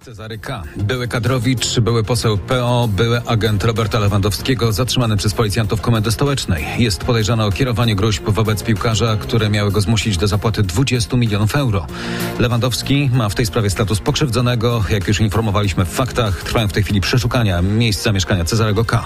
Cezary K., były kadrowicz, były poseł PO, były agent Roberta Lewandowskiego, zatrzymany przez policjantów Komendy Stołecznej. Jest podejrzany o kierowanie gróźb wobec piłkarza, które miały go zmusić do zapłaty 20 milionów euro. Lewandowski ma w tej sprawie status pokrzywdzonego. Jak już informowaliśmy w faktach, trwają w tej chwili przeszukania miejsc zamieszkania Cezarego K.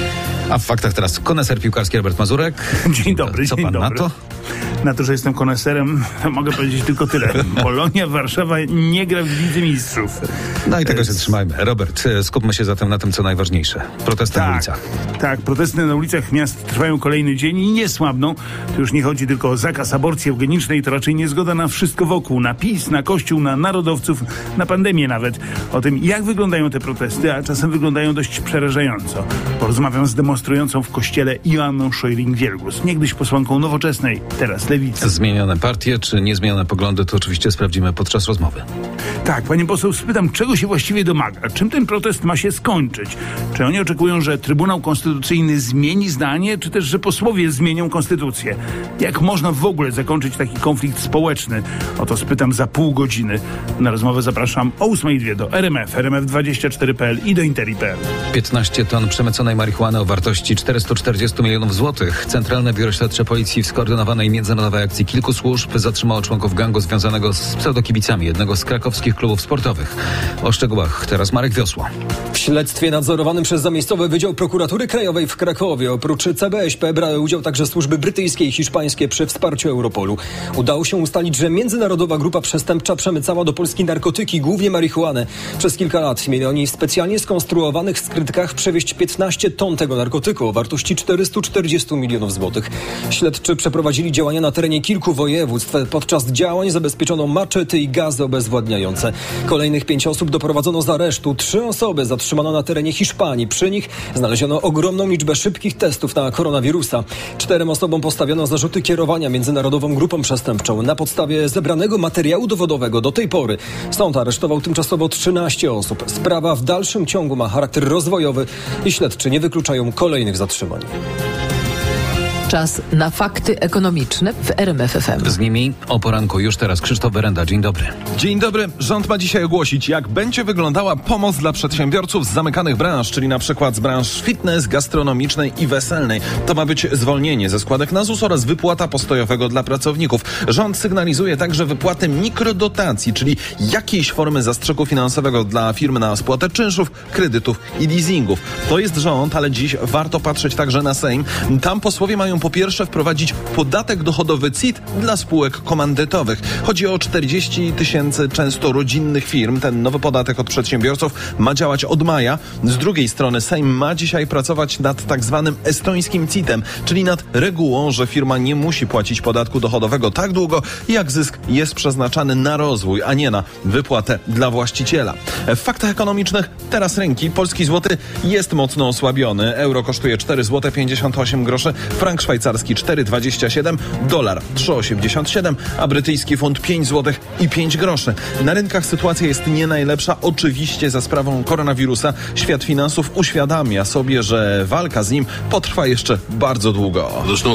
A w faktach teraz koneser piłkarski Robert Mazurek. Dzień dobry, Co pan na to? Na to, że jestem koneserem, mogę powiedzieć tylko tyle. Polonia Warszawa nie gra w Lidze Mistrzów. No i tego się trzymajmy. Robert, skupmy się zatem na tym, co najważniejsze. Protesty na ulicach. Tak, protesty na ulicach miast trwają kolejny dzień i nie słabną. To już nie chodzi tylko o zakaz aborcji eugenicznej, to raczej niezgoda na wszystko wokół. Na PiS, na Kościół, na narodowców, na pandemię nawet. O tym, jak wyglądają te protesty, a czasem wyglądają dość przerażająco. Porozmawiam z demonstrującą w kościele Joanną Szojring-Wielgus. Niegdyś posłanką Nowoczesnej, teraz Lewicy. Zmienione partie czy niezmienione poglądy, to oczywiście sprawdzimy podczas rozmowy. Tak, panie poseł, spytam, czego się właściwie domaga? Czym ten protest ma się skończyć? Czy oni oczekują, że Trybunał Konstytucyjny zmieni zdanie, czy też, że posłowie zmienią konstytucję? Jak można w ogóle zakończyć taki konflikt społeczny? O to spytam za pół godziny. Na rozmowę zapraszam o 8:02 do RMF, RMF24.pl i do Interi.pl. 15 ton przemyconej marihuany o wartości 440 milionów złotych. Centralne Biuro Śledcze Policji w skoordynowanej międzynarodowej akcji kilku służb zatrzymało członków gangu związanego z pseudokibicami jednego z krakowskich klubów sportowych. O szczegółach teraz Marek Wiosła. W śledztwie nadzorowanym przez zamiejscowy Wydział Prokuratury Krajowej w Krakowie oprócz CBŚP brały udział także służby brytyjskie i hiszpańskie przy wsparciu Europolu. Udało się ustalić, że międzynarodowa grupa przestępcza przemycała do Polski narkotyki, głównie marihuanę. Przez kilka lat mieli oni w specjalnie skonstruowanych skrytkach przewieźć 15 ton tego narkotyku o wartości 440 milionów złotych. Śledczy przeprowadzili działania na terenie kilku województw. Podczas działań zabezpieczono maczety i gazy obezwładniające. Kolejnych 5 osób doprowadzono z aresztu. 3 osoby zatrzymano na terenie Hiszpanii. Przy nich znaleziono ogromną liczbę szybkich testów na koronawirusa. 4 osobom postawiono zarzuty kierowania międzynarodową grupą przestępczą. Na podstawie zebranego materiału dowodowego do tej pory sąd aresztował tymczasowo 13 osób. Sprawa w dalszym ciągu ma charakter rozwojowy i śledczy nie wykluczają kolejnych zatrzymań. Czas na fakty ekonomiczne w RMF FM. Z nimi o poranku już teraz Krzysztof Wyrenda. Dzień dobry. Dzień dobry. Rząd ma dzisiaj ogłosić, jak będzie wyglądała pomoc dla przedsiębiorców z zamykanych branż, czyli na przykład z branż fitness, gastronomicznej i weselnej. To ma być zwolnienie ze składek na ZUS oraz wypłata postojowego dla pracowników. Rząd sygnalizuje także wypłatę mikrodotacji, czyli jakiejś formy zastrzyku finansowego dla firm na spłatę czynszów, kredytów i leasingów. To jest rząd, ale dziś warto patrzeć także na Sejm. Tam posłowie mają po pierwsze wprowadzić podatek dochodowy CIT dla spółek komandytowych. Chodzi o 40 tysięcy często rodzinnych firm. Ten nowy podatek od przedsiębiorców ma działać od maja. Z drugiej strony Sejm ma dzisiaj pracować nad tak zwanym estońskim CIT-em, czyli nad regułą, że firma nie musi płacić podatku dochodowego tak długo, jak zysk jest przeznaczany na rozwój, a nie na wypłatę dla właściciela. W faktach ekonomicznych teraz rynki. Polski złoty jest mocno osłabiony. Euro kosztuje 4 zł 58 groszy, frank szwajcarski 4,27, dolar 3,87, a brytyjski funt 5 zł i 5 groszy. Na rynkach sytuacja jest nie najlepsza. Oczywiście za sprawą koronawirusa świat finansów uświadamia sobie, że walka z nim potrwa jeszcze bardzo długo.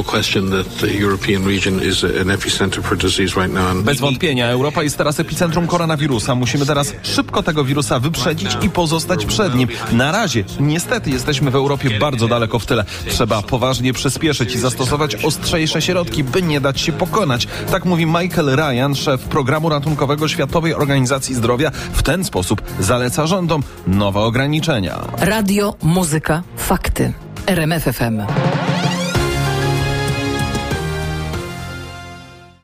Bez wątpienia Europa jest teraz epicentrum koronawirusa. Musimy teraz szybko tego wirusa wyprzedzić i pozostać przed nim. Na razie niestety jesteśmy w Europie bardzo daleko w tyle. Trzeba poważnie przyspieszyć i zastosować ostrzejsze środki, by nie dać się pokonać. Tak mówi Michael Ryan, szef programu ratunkowego Światowej Organizacji Zdrowia. W ten sposób zaleca rządom nowe ograniczenia. Radio, muzyka, fakty. RMF FM.